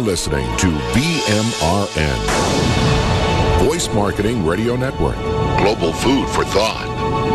listening to VMRN, Voice Marketing Radio Network. Global food for thought.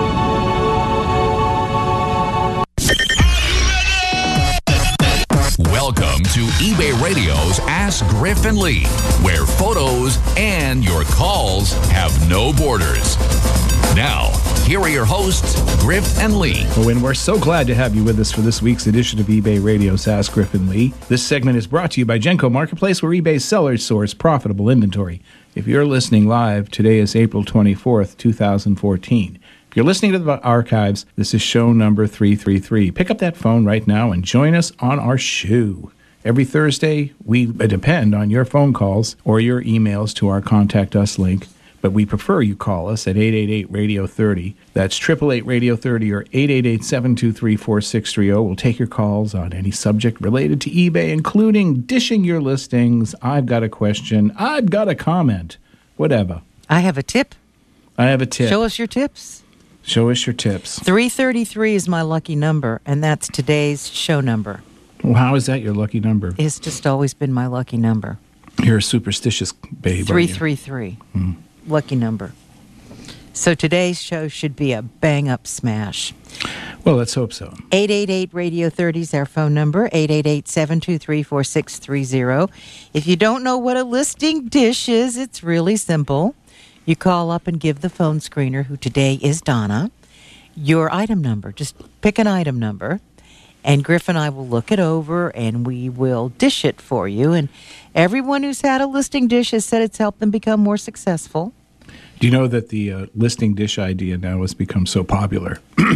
Welcome to eBay Radio's Ask Griff and Lee, where photos and your calls have no borders. Now, here are your hosts, Griff and Lee. And we're so glad to have you with us for this week's edition of eBay Radio's Ask Griff and Lee. This segment is brought to you by Genco Marketplace, where eBay sellers source profitable inventory. If you're listening live, today is April 24th, 2014. If you're listening to the archives, this is show number 333. Pick up that phone right now and join us on our show. Every Thursday, we depend on your phone calls or your emails to our Contact Us link, but we prefer you call us at 888-RADIO-30. That's 888-RADIO-30 or 888-723-4630. We'll take your calls on any subject related to eBay, including dishing your listings. I've got a question. I've got a comment. Whatever. I have a tip. I have a tip. Show us your tips. Show us your tips. 333 is my lucky number, and that's today's show number. Well, how is that your lucky number? It's just always been my lucky number. You're a superstitious babe. 333. Lucky number. So today's show should be a bang-up smash. Well, let's hope so. 888-RADIO-30 is our phone number, 888-723-4630. If you don't know what a listing dish is, it's really simple. You call up and give the phone screener, who today is Donna, your item number. Just pick an item number, and Griff and I will look it over, and we will dish it for you. And everyone who's had a listing dish has said it's helped them become more successful. Do you know that the listing dish idea now has become so popular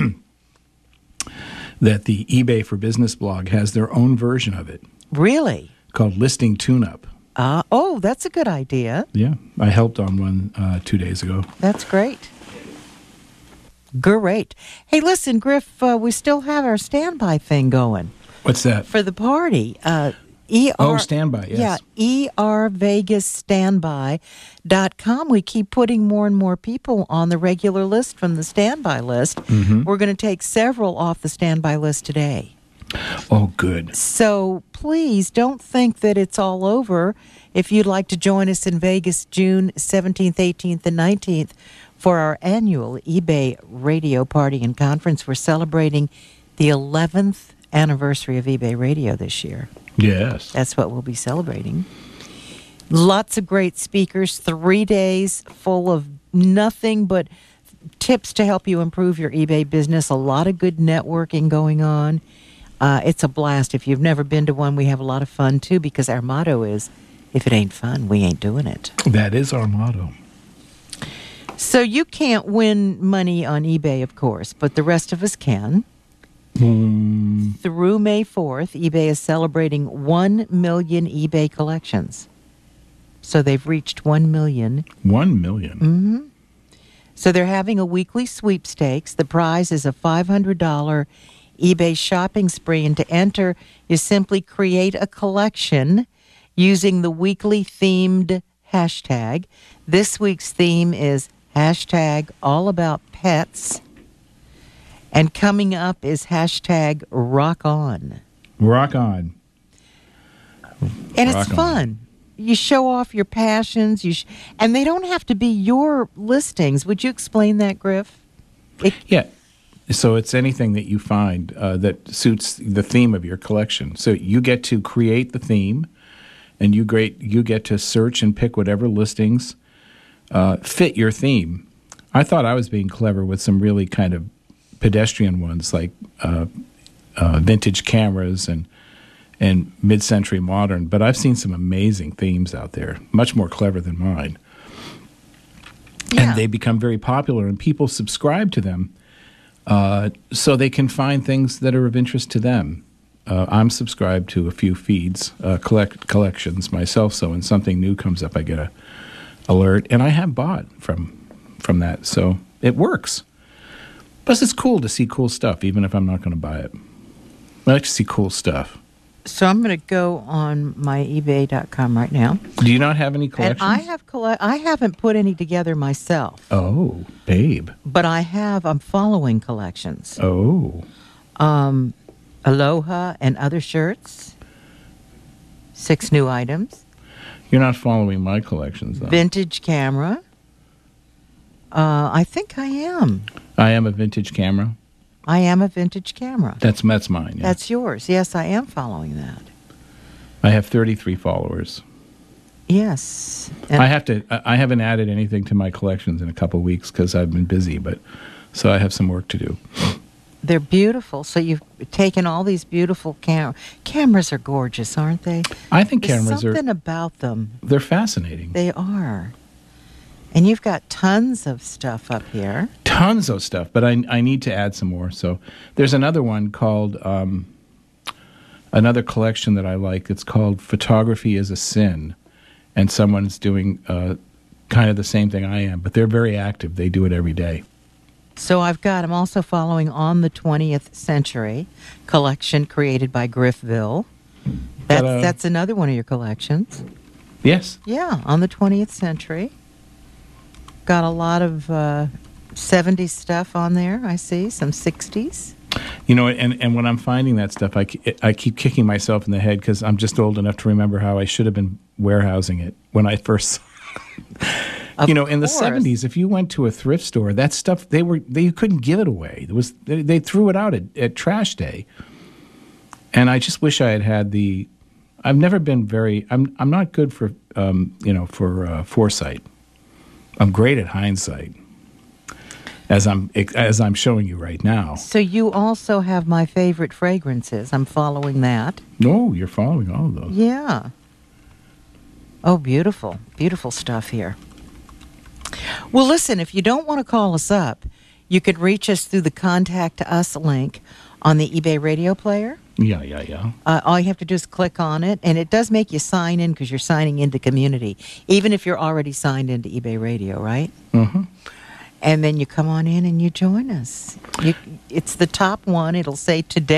that the eBay for Business blog has their own version of it? Really? Called Listing Tune-Up. Oh, that's a good idea. Yeah, I helped on one 2 days ago. That's great. Great. Hey, listen, Griff, we still have our standby thing going. What's that? For the party. Standby, yes. Yeah, ervegasstandby.com. We keep putting more and more people on the regular list from the standby list. Mm-hmm. We're going to take several off the standby list today. Oh, good. So please don't think that it's all over. If you'd like to join us in Vegas June 17th, 18th, and 19th for our annual eBay Radio Party and Conference, we're celebrating the 11th anniversary of eBay Radio this year. Yes. That's what we'll be celebrating. Lots of great speakers, 3 days full of nothing but tips to help you improve your eBay business. A lot of good networking going on. It's a blast. If you've never been to one, we have a lot of fun, too, because our motto is, if it ain't fun, we ain't doing it. That is our motto. So you can't win money on eBay, of course, but the rest of us can. Through May 4th, eBay is celebrating 1 million eBay collections. So they've reached 1 million. 1 million? Mm-hmm. So they're having a weekly sweepstakes. The prize is a $500 eBay shopping spree, and to enter, you simply create a collection using the weekly themed hashtag. This week's theme is hashtag all about pets, and coming up is hashtag rock on. Rock on. And it's fun. You show off your passions, and they don't have to be your listings. Would you explain that, Griff? Yeah. So it's anything that you find that suits the theme of your collection. So you get to create the theme, and you get to search and pick whatever listings fit your theme. I thought I was being clever with some really kind of pedestrian ones, like vintage cameras and mid-century modern, but I've seen some amazing themes out there, much more clever than mine. Yeah. And they become very popular, and people subscribe to them so they can find things that are of interest to them. I'm subscribed to a few feeds, collections myself, so when something new comes up, I get a alert, and I have bought from that, so it works. Plus, it's cool to see cool stuff, even if I'm not going to buy it. I like to see cool stuff. So I'm going to go on my eBay.com right now. Do you not have any collections? And I haven't put any together myself. Oh, babe. But I'm following collections. Oh. Aloha and other shirts. 6 new items. You're not following my collections, though. Vintage camera. I think I am. I am a vintage camera. I am a vintage camera. That's mine. Yeah. That's yours. Yes, I am following that. I have 33 followers. Yes. And I haven't added anything to my collections in a couple of weeks because I've been busy, so I have some work to do. they're beautiful. So you've taken all these beautiful cameras are gorgeous, aren't they? I think There's cameras something about them. They're fascinating. They are. And you've got tons of stuff up here. Tons of stuff, but I need to add some more. So there's another one called, another collection that I like. It's called Photography is a Sin. And someone's doing kind of the same thing I am, but they're very active. They do it every day. So I'm also following On the 20th Century collection created by Griffville. That's another one of your collections. Yes. Yeah, On the 20th Century. Got a lot of 70s stuff on there, I see, some 60s. You know, and when I'm finding that stuff, I keep kicking myself in the head because I'm just old enough to remember how I should have been warehousing it when I first saw it. In the 70s, if you went to a thrift store, that stuff, you couldn't give it away. They threw it out at trash day. And I just wish I had I've never been I'm not good for, foresight. I'm great at hindsight, as I'm showing you right now. So you also have my favorite fragrances. I'm following that. No, you're following all of those. Yeah. Oh, beautiful. Beautiful stuff here. Well, listen, if you don't want to call us up, you could reach us through the Contact Us link on the eBay radio player. Yeah. All you have to do is click on it, and it does make you sign in because you're signing into community, even if you're already signed into eBay radio, right? Mm-hmm. And then you come on in and you join us. It's the top one. It'll say today. !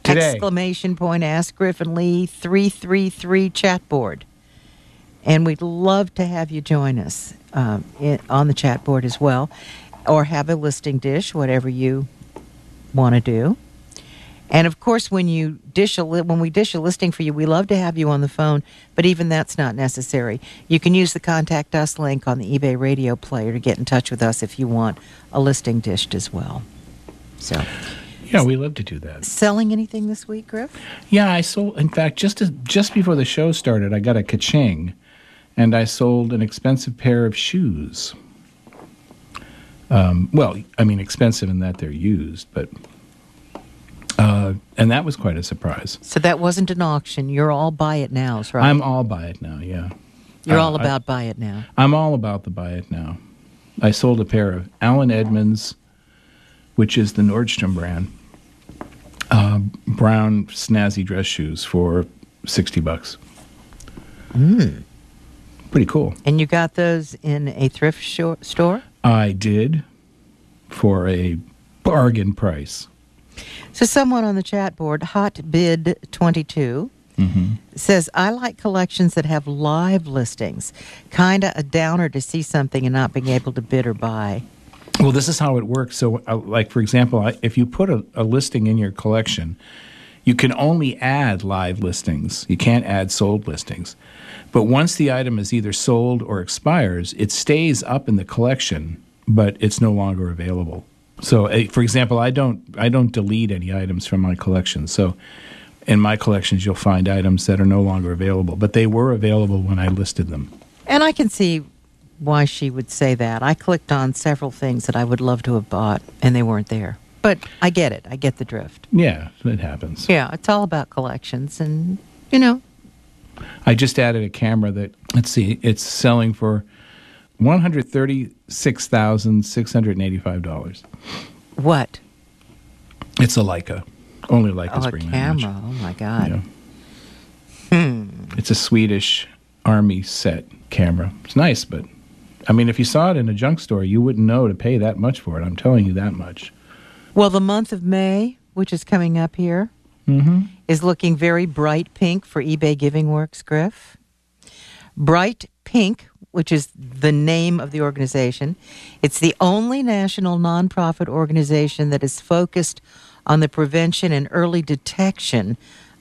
Ask Griffin Lee 333 chat board. And we'd love to have you join us on the chat board as well, or have a listing dish, whatever you want to do. And of course, when we dish a listing for you, we love to have you on the phone, but even that's not necessary. You can use the Contact Us link on the eBay radio player to get in touch with us if you want a listing dished as well. So, yeah, we love to do that. Selling anything this week, Griff? Yeah, I sold. In fact, just before the show started, I got a ka-ching, and I sold an expensive pair of shoes. Expensive in that they're used, but. And that was quite a surprise. So that wasn't an auction. You're all buy it nows, right? I'm all buy it now, yeah. You're all about buy it now. I'm all about the buy it now. I sold a pair of Allen Edmonds, which is the Nordstrom brand, brown snazzy dress shoes for $60. Pretty cool. And you got those in a thrift store? I did, for a bargain price. So someone on the chat board, HotBid22, says, I like collections that have live listings. Kind of a downer to see something and not being able to bid or buy. Well, this is how it works. So, for example, if you put a listing in your collection, you can only add live listings. You can't add sold listings. But once the item is either sold or expires, it stays up in the collection, but it's no longer available. So, for example, I don't delete any items from my collection. So, in my collections, you'll find items that are no longer available, but they were available when I listed them. And I can see why she would say that. I clicked on several things that I would love to have bought, and they weren't there. But I get it. I get the drift. Yeah, it happens. Yeah, it's all about collections, and I just added a camera that, it's selling for $136,685. What? It's a Leica. Only Leicas bring that much. A camera. Oh, my God. Yeah. It's a Swedish Army set camera. It's nice, but, if you saw it in a junk store, you wouldn't know to pay that much for it. I'm telling you that much. Well, the month of May, which is coming up here, is looking very bright pink for eBay Giving Works, Griff. Bright Pink, which is the name of the organization. It's the only national nonprofit organization that is focused on the prevention and early detection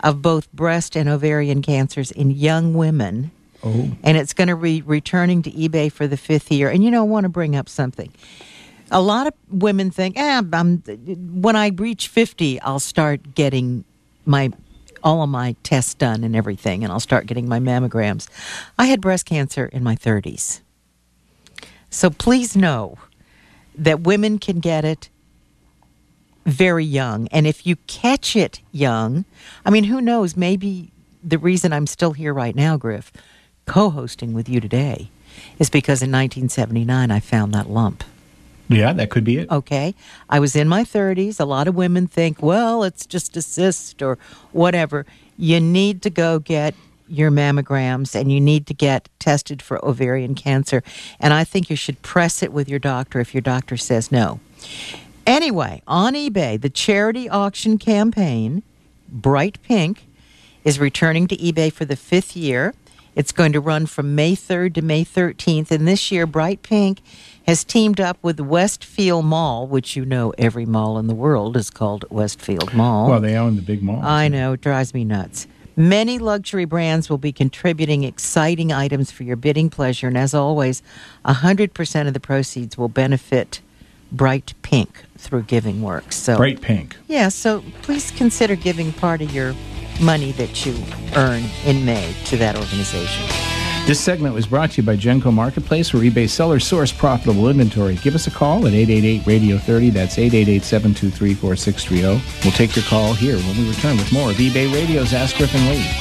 of both breast and ovarian cancers in young women. Oh. And it's going to be returning to eBay for the 5th year. And, I want to bring up something. A lot of women think, when I reach 50, I'll start getting all of my tests done and everything, and I'll start getting my mammograms. I had breast cancer in my 30s. So please know that women can get it very young. And if you catch it young, who knows, maybe the reason I'm still here right now, Griff, co-hosting with you today, is because in 1979 I found that lump. Yeah, that could be it. Okay. I was in my 30s. A lot of women think, well, it's just a cyst or whatever. You need to go get your mammograms, and you need to get tested for ovarian cancer. And I think you should press it with your doctor if your doctor says no. Anyway, on eBay, the charity auction campaign, Bright Pink, is returning to eBay for the 5th year. It's going to run from May 3rd to May 13th. And this year, Bright Pink has teamed up with Westfield Mall, which every mall in the world is called Westfield Mall. Well, they own the big malls. I know. It drives me nuts. Many luxury brands will be contributing exciting items for your bidding pleasure. And as always, 100% of the proceeds will benefit Bright Pink through Giving Works. So, Bright Pink. Yeah, so please consider giving part of your money that you earn in May to that organization. This segment was brought to you by Genco Marketplace, where eBay sellers source profitable inventory. Give us a call at 888-RADIO-30. That's 888-723-4630. We'll take your call here when we return with more of eBay Radio's Ask Griff and Lee.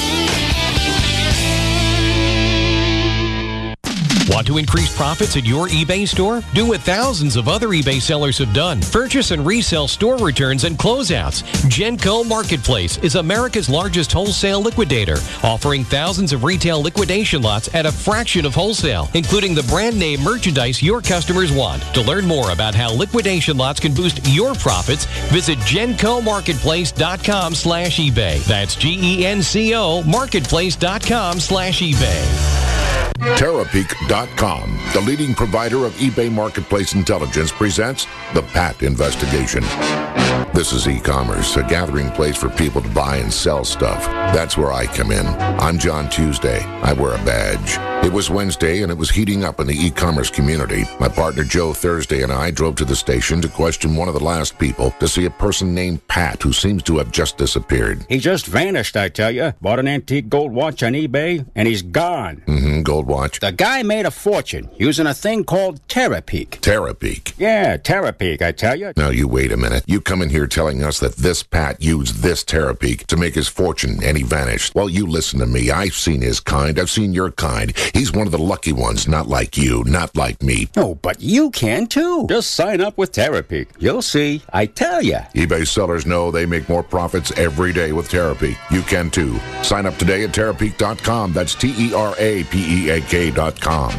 Want to increase profits at your eBay store? Do what thousands of other eBay sellers have done. Purchase and resell store returns and closeouts. Genco Marketplace is America's largest wholesale liquidator, offering thousands of retail liquidation lots at a fraction of wholesale, including the brand name merchandise your customers want. To learn more about how liquidation lots can boost your profits, visit GencoMarketplace.com/eBay. That's GENCO Marketplace.com/eBay. Terapeak.com, the leading provider of eBay marketplace intelligence, presents the Pat Investigation. This is e-commerce, a gathering place for people to buy and sell stuff. That's where I come in. I'm John Tuesday. I wear a badge. It was Wednesday, and it was heating up in the e-commerce community. My partner Joe Thursday and I drove to the station to question one of the last people to see a person named Pat who seems to have just disappeared. He just vanished, I tell you. Bought an antique gold watch on eBay, and he's gone. Gold watch. The guy made a fortune using a thing called Terapeak. Terapeak? Yeah, Terapeak, I tell you. Now, you wait a minute. You come in here telling us that this Pat used this Terapeak to make his fortune, and he vanished. Well, you listen to me. I've seen his kind. I've seen your kind. He's one of the lucky ones, not like you, not like me. Oh, but you can too. Just sign up with Terapeak. You'll see. I tell you. eBay sellers know they make more profits every day with Terapeak. You can too. Sign up today at Terapeak.com. That's TERAPEAK.com.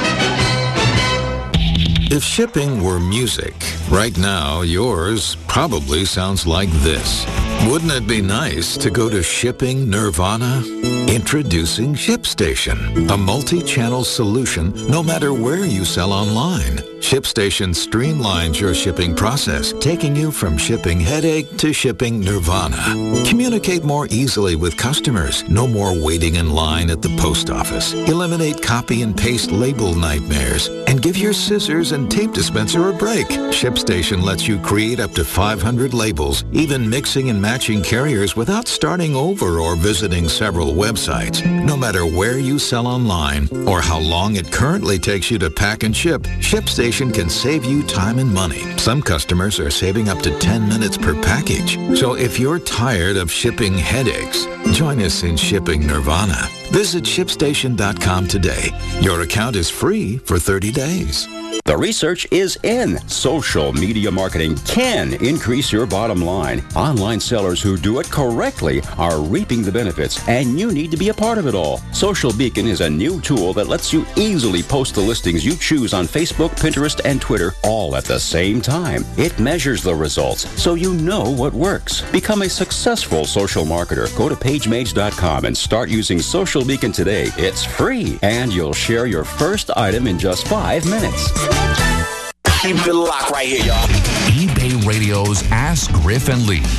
If shipping were music, right now yours probably sounds like this. Wouldn't it be nice to go to Shipping Nirvana? Introducing ShipStation, a multi-channel solution no matter where you sell online. ShipStation streamlines your shipping process, taking you from shipping headache to shipping nirvana. Communicate more easily with customers. No more waiting in line at the post office. Eliminate copy and paste label nightmares and give your scissors and tape dispenser a break. ShipStation lets you create up to 500 labels, even mixing and matching carriers without starting over or visiting several websites. No matter where you sell online or how long it currently takes you to pack and ship, ShipStation can save you time and money. Some customers are saving up to 10 minutes per package. So if you're tired of shipping headaches, join us in Shipping Nirvana. Visit ShipStation.com today. Your account is free for 30 days. The research is in. Social media marketing can increase your bottom line. Online sellers who do it correctly are reaping the benefits, and you need to be a part of it all. Social Beacon is a new tool that lets you easily post the listings you choose on Facebook, Pinterest, and Twitter all at the same time. It measures the results so you know what works. Become a successful social marketer. Go to PageMage.com and start using Social Beacon today. It's free, and you'll share your first item in just 5 minutes. Keep it locked right here, y'all. eBay Radio's Ask Griff and Lee.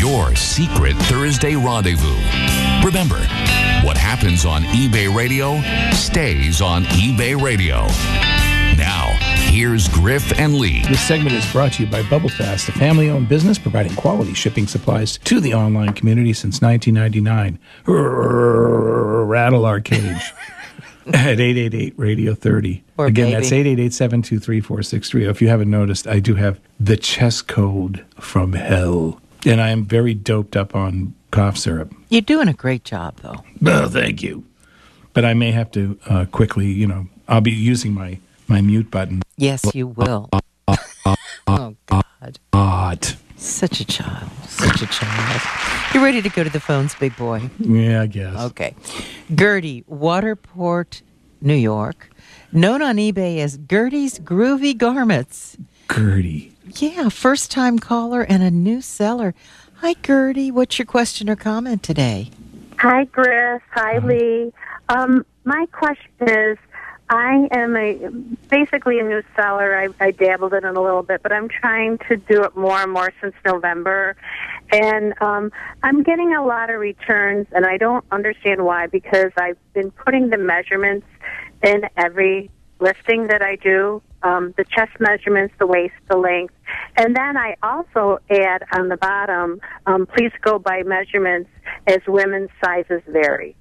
your secret Thursday rendezvous. Remember, what happens on eBay Radio stays on eBay Radio. Now, here's Griff and Lee. This segment is brought to you by BubbleFast, a family-owned business providing quality shipping supplies to the online community since 1999. Rattle our cage at 888-RADIO-30. Again, baby. that's 888-723-4630. If you haven't noticed, I do have the chess code from hell. And I am very doped up on cough syrup. You're doing a great job, though. Oh, thank you. But I may have to quickly, I'll be using my mute button. Yes, you will. Oh, God. Odd. Such a child. Such a child. You ready to go to the phones, big boy? Yeah, I guess. Okay. Gertie, Waterport, New York. Known on eBay as Gertie's Groovy Garments. Gertie. Yeah, first-time caller and a new seller. Hi, Gertie. What's your question or comment today? Hi, Griff. Hi, Lee. My question is, I am basically a new seller. I dabbled in it a little bit, but I'm trying to do it more and more since November. And I'm getting a lot of returns, and I don't understand why, because I've been putting the measurements in every listing that I do, the chest measurements, the waist, the length. And then I also add on the bottom, please go by measurements as women's sizes vary.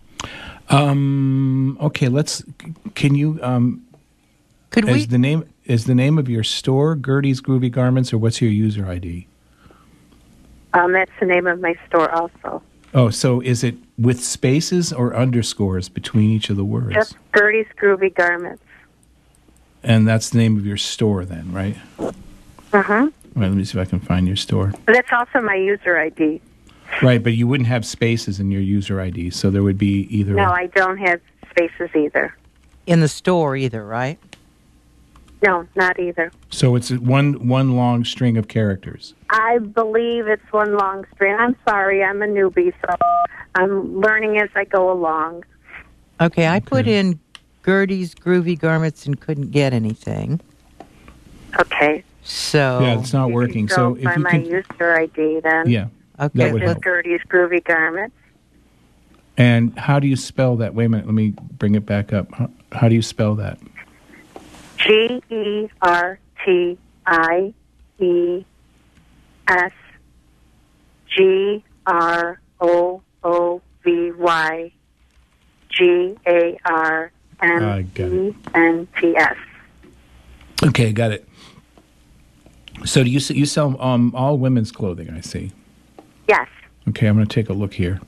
Okay, can you, Could is the name of your store Gertie's Groovy Garments, or what's your user ID? That's the name of my store also. Oh, so is it with spaces or underscores between each of the words? Just Gertie's Groovy Garments. And that's the name of your store then, right? Uh-huh. All right, let me see if I can find your store. That's also my user ID. Right, but you wouldn't have spaces in your user ID, so there would be either... No, I don't have spaces either. in the store either, right? No, not either. So it's one long string of characters. I believe it's one long string. I'm sorry, I'm a newbie, so I'm learning as I go along. Okay, I put in Gertie's Groovy Garments and couldn't get anything. Okay. So Yeah, it's not working. Go So if by you my can, user ID then. yeah, Okay, that would This is help. Gertie's Groovy Garments. And how do you spell that? Wait a minute, let me bring it back up. How do you spell that? GertieGarments. Okay, got it. So do you sell all women's clothing? I see. Yes. Okay, I'm going to take a look here.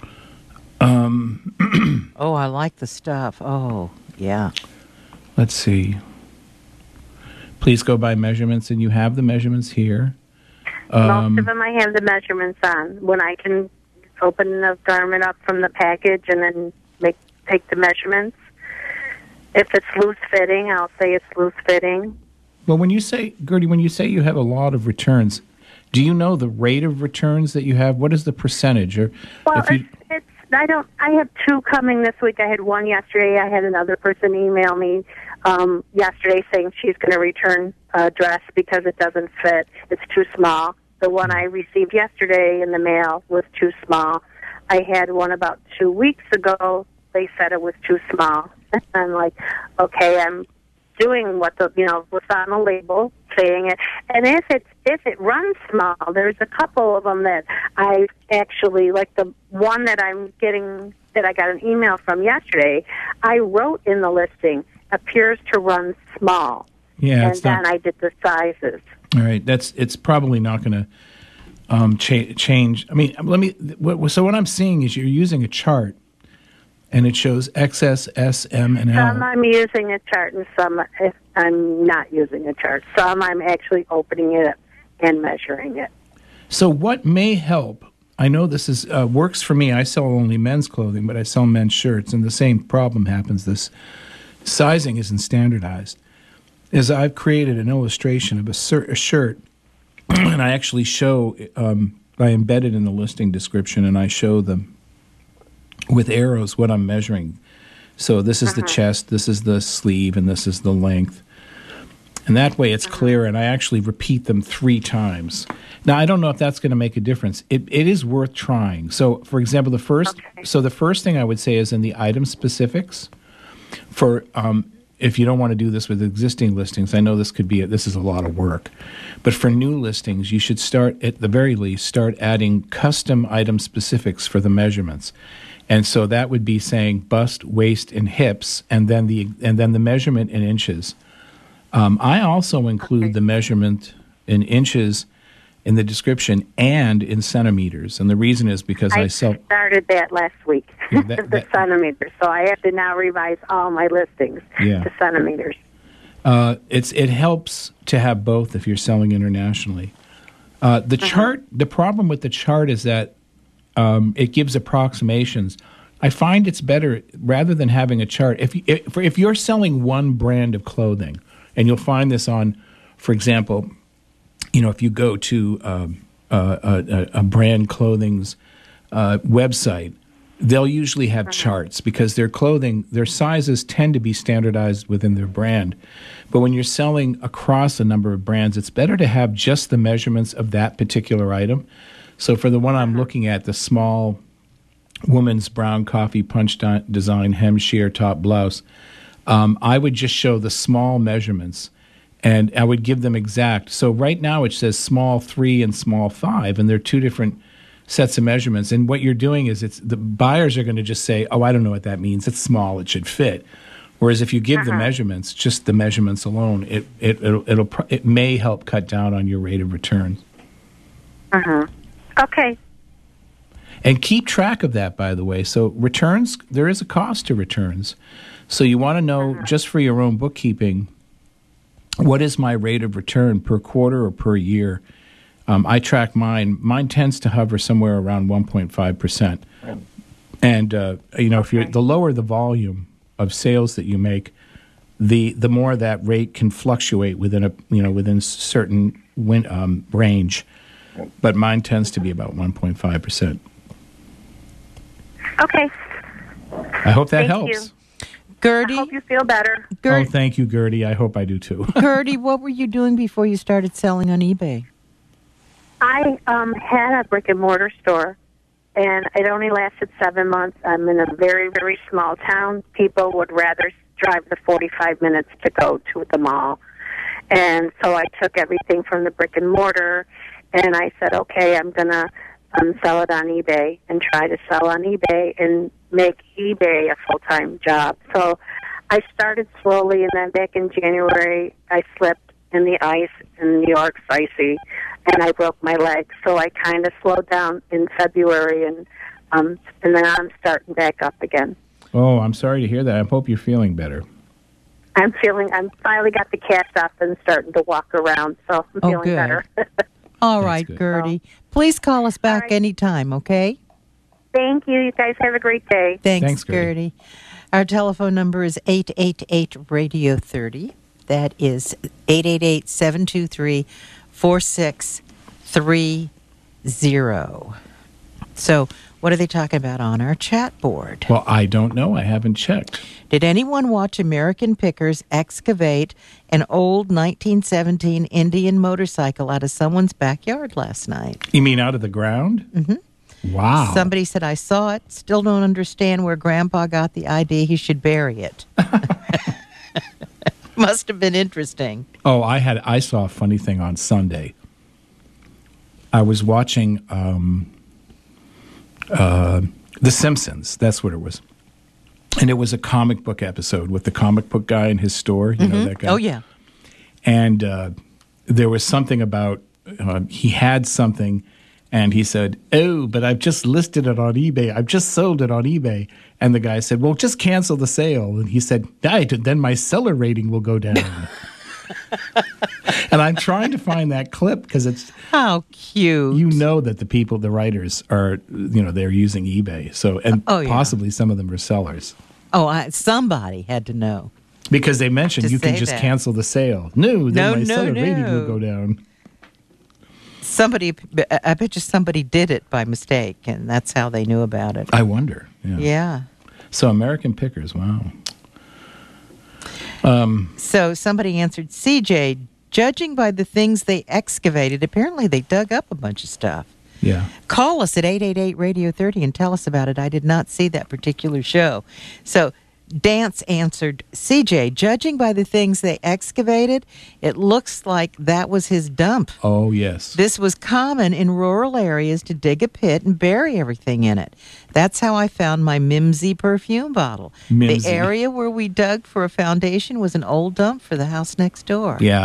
oh, I like the stuff. Oh, yeah. Let's see. Please go by measurements, and you have the measurements here. Most of them I have the measurements on. When I can open the garment up from the package and then take the measurements. If it's loose fitting, I'll say it's loose fitting. Well, when you say, Gertie, when you say you have a lot of returns, do you know the rate of returns that you have? What is the percentage? Or Well, if you, I have two coming this week. I had one yesterday. I had another person email me yesterday saying she's going to return a dress because it doesn't fit. It's too small. The one I received yesterday in the mail was too small. I had one about 2 weeks ago. They said it was too small. I'm like, okay, I'm doing what's on the label, saying it. And if it runs small, there's a couple of them that I actually, like the one that I'm getting, that I got an email from yesterday, I wrote in the listing, appears to run small. yeah, And then I did the sizes. all right. It's probably not going to change. I mean, so what I'm seeing is you're using a chart, and it shows XS, S, M, and L. Some I'm using a chart, and some I'm not using a chart. Some I'm actually opening it and measuring it. So what may help? I know this is works for me. I sell only men's clothing, but I sell men's shirts, and the same problem happens. This sizing isn't standardized. Is I've created an illustration of a shirt, and I actually show. I embed it in the listing description, and I show them with arrows what I'm measuring. So this is the chest, this is the sleeve, and this is the length. And that way it's clear, and I actually repeat them 3 times. Now, I don't know if that's going to make a difference. It is worth trying. So, for example, the first thing I would say is in the item specifics. For if you don't want to do this with existing listings, I know this is a lot of work. But for new listings, you should start, at the very least, start adding custom item specifics for the measurements. And so that would be saying bust, waist, and hips, and then the measurement in inches. I also include the measurement in inches in the description and in centimeters. And the reason is because I started that last week, the centimeters. So I have to now revise all my listings to centimeters. It helps to have both if you're selling internationally. The chart, the problem with the chart is that it gives approximations. I find it's better, rather than having a chart, if you're selling one brand of clothing, and you'll find this on, for example, if you go to a brand clothing's website, they'll usually have charts because their sizes tend to be standardized within their brand. But when you're selling across a number of brands, it's better to have just the measurements of that particular item. So for the one I'm looking at, the small woman's brown coffee punch design hem sheer top blouse, I would just show the small measurements, and I would give them exact. So right now it says small 3 and small 5, and they're 2 different sets of measurements. And what you're doing is the buyers are going to just say, oh, I don't know what that means. It's small. It should fit. Whereas if you give the measurements, just the measurements alone, it may help cut down on your rate of return. Okay. And keep track of that, by the way. So returns, there is a cost to returns. So you want to know, just for your own bookkeeping, what is my rate of return per quarter or per year? I track mine. Mine tends to hover somewhere around 1.5%. And if you're the lower the volume of sales that you make, the more that rate can fluctuate within certain range. But mine tends to be about 1.5%. Okay. I hope that helps. You. Gertie? I hope you feel better. Oh, thank you, Gertie. I hope I do too. Gertie, what were you doing before you started selling on eBay? I had a brick and mortar store, and it only lasted 7 months. I'm in a very, very small town. People would rather drive the 45 minutes to go to the mall. And so I took everything from the brick and mortar, and I said, okay, I'm going to sell it on eBay and try to sell on eBay and make eBay a full-time job. So I started slowly, and then back in January, I slipped in the ice, in New York's icy, and I broke my leg. So I kind of slowed down in February, and then I'm starting back up again. Oh, I'm sorry to hear that. I hope you're feeling better. I'm finally got the cast off and starting to walk around, so I'm feeling good. better. All right, Gertie. Please call us back anytime, okay? Thank you. You guys have a great day. Thanks, Gertie. Our telephone number is 888-RADIO-30. That is 888-723-4630. So what are they talking about on our chat board? Well, I don't know. I haven't checked. Did anyone watch American Pickers excavate an old 1917 Indian motorcycle out of someone's backyard last night? You mean out of the ground? Mm-hmm. Wow. Somebody said, I saw it. Still don't understand where Grandpa got the idea he should bury it. Must have been interesting. Oh, I saw a funny thing on Sunday. I was watching The Simpsons. That's what it was. And it was a comic book episode with the comic book guy in his store. You know that guy? Oh, yeah. And there was something about he had something, and he said, oh, but I've just listed it on eBay. I've just sold it on eBay. And the guy said, well, just cancel the sale. And he said, then my seller rating will go down. And I'm trying to find that clip because it's... How cute. You know that the writers are, they're using eBay. So, and possibly some of them are sellers. Oh, somebody had to know. Because they mentioned you can just cancel the sale. No, then my seller rating will go down. I bet you somebody did it by mistake, and that's how they knew about it. I wonder. Yeah. So American Pickers, wow. So somebody answered, CJ, judging by the things they excavated, apparently they dug up a bunch of stuff. Yeah. Call us at 888-Radio-30 and tell us about it. I did not see that particular show. So Dance answered, CJ, judging by the things they excavated, it looks like that was his dump. Oh, yes. This was common in rural areas to dig a pit and bury everything in it. That's how I found my Mimsy perfume bottle. Mimsy. The area where we dug for a foundation was an old dump for the house next door. Yeah,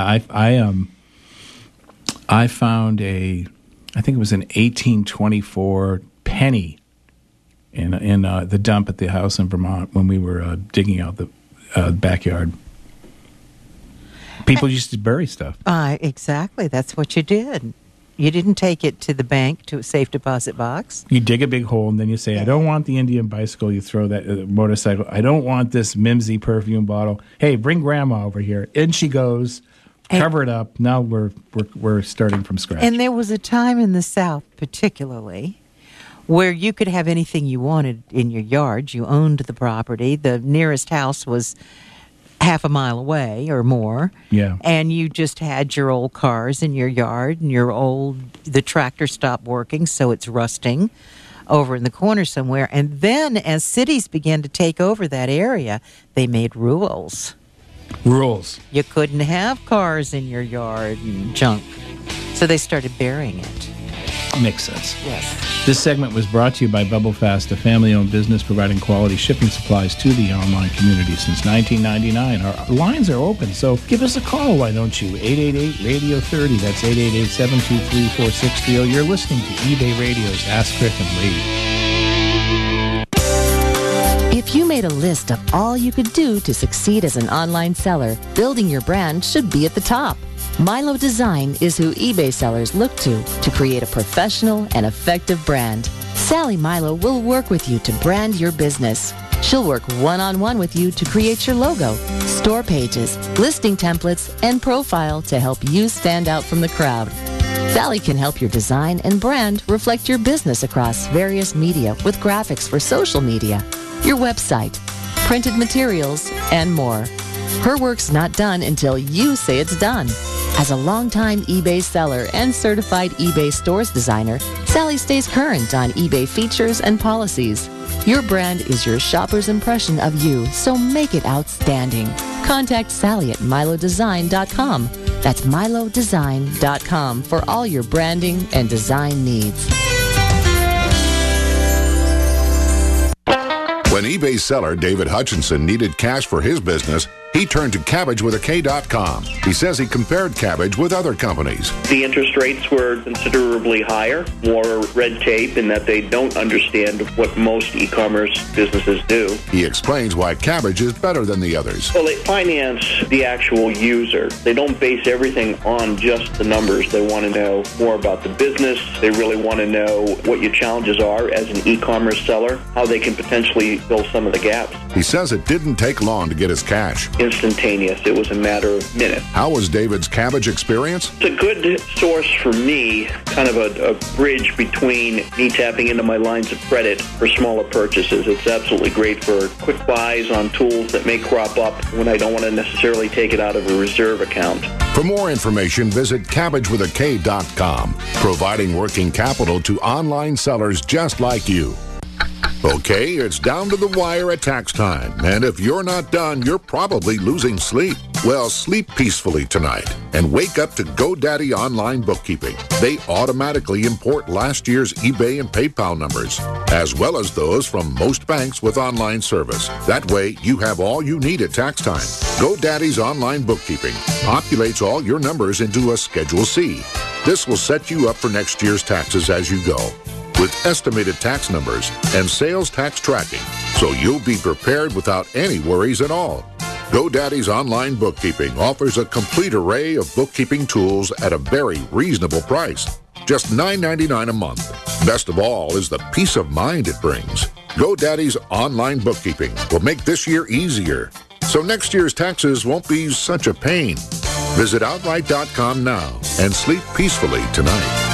I found I think it was an 1824 penny in the dump at the house in Vermont when we were digging out the backyard. People used to bury stuff. Exactly. That's what you did. You didn't take it to the bank, to a safe deposit box. You dig a big hole, and then you say, I don't want the Indian bicycle. You throw that motorcycle. I don't want this Mimsy perfume bottle. Hey, bring Grandma over here. In she goes. Cover it up. Now we're starting from scratch. And there was a time in the South, particularly, where you could have anything you wanted in your yard. You owned the property. The nearest house was half a mile away or more. Yeah. And you just had your old cars in your yard, and the tractor stopped working, so it's rusting over in the corner somewhere. And then as cities began to take over that area, they made rules. Rules. You couldn't have cars in your yard and junk. So they started burying it. Makes sense. Yes. This segment was brought to you by Bubble Fast, a family-owned business providing quality shipping supplies to the online community since 1999. Our lines are open, so give us a call, why don't you? 888-Radio-30. That's 888-723-4630. You're listening to eBay Radio's Ask Griff and Lee. If you made a list of all you could do to succeed as an online seller, building your brand should be at the top. Milo Design is who eBay sellers look to create a professional and effective brand. Sally Milo will work with you to brand your business. She'll work one-on-one with you to create your logo, store pages, listing templates, and profile to help you stand out from the crowd. Sally can help your design and brand reflect your business across various media with graphics for social media, your website, printed materials, and more. Her work's not done until you say it's done. As a longtime eBay seller and certified eBay stores designer, Sally stays current on eBay features and policies. Your brand is your shopper's impression of you, so make it outstanding. Contact Sally at milodesign.com. That's milodesign.com for all your branding and design needs. When eBay seller David Hutchinson needed cash for his business, he turned to CabbageWithAK.com. He says he compared Cabbage with other companies. The interest rates were considerably higher, more red tape in that they don't understand what most e-commerce businesses do. He explains why Cabbage is better than the others. Well, they finance the actual user. They don't base everything on just the numbers. They want to know more about the business. They really want to know what your challenges are as an e-commerce seller, how they can potentially fill some of the gaps. He says it didn't take long to get his cash. Instantaneous. It was a matter of minutes. How was David's Cabbage experience? It's a good source for me, kind of a bridge between me tapping into my lines of credit for smaller purchases. It's absolutely great for quick buys on tools that may crop up when I don't want to necessarily take it out of a reserve account. For more information, visit CabbageWithAK.com, providing working capital to online sellers just like you. Okay, it's down to the wire at tax time, and if you're not done, you're probably losing sleep. Well, sleep peacefully tonight and wake up to GoDaddy Online Bookkeeping. They automatically import last year's eBay and PayPal numbers, as well as those from most banks with online service. That way, you have all you need at tax time. GoDaddy's Online Bookkeeping populates all your numbers into a Schedule C. This will set you up for next year's taxes as you go, with estimated tax numbers and sales tax tracking, so you'll be prepared without any worries at all. GoDaddy's Online Bookkeeping offers a complete array of bookkeeping tools at a very reasonable price, just $9.99 a month. Best of all is the peace of mind it brings. GoDaddy's Online Bookkeeping will make this year easier, so next year's taxes won't be such a pain. Visit Outright.com now and sleep peacefully tonight.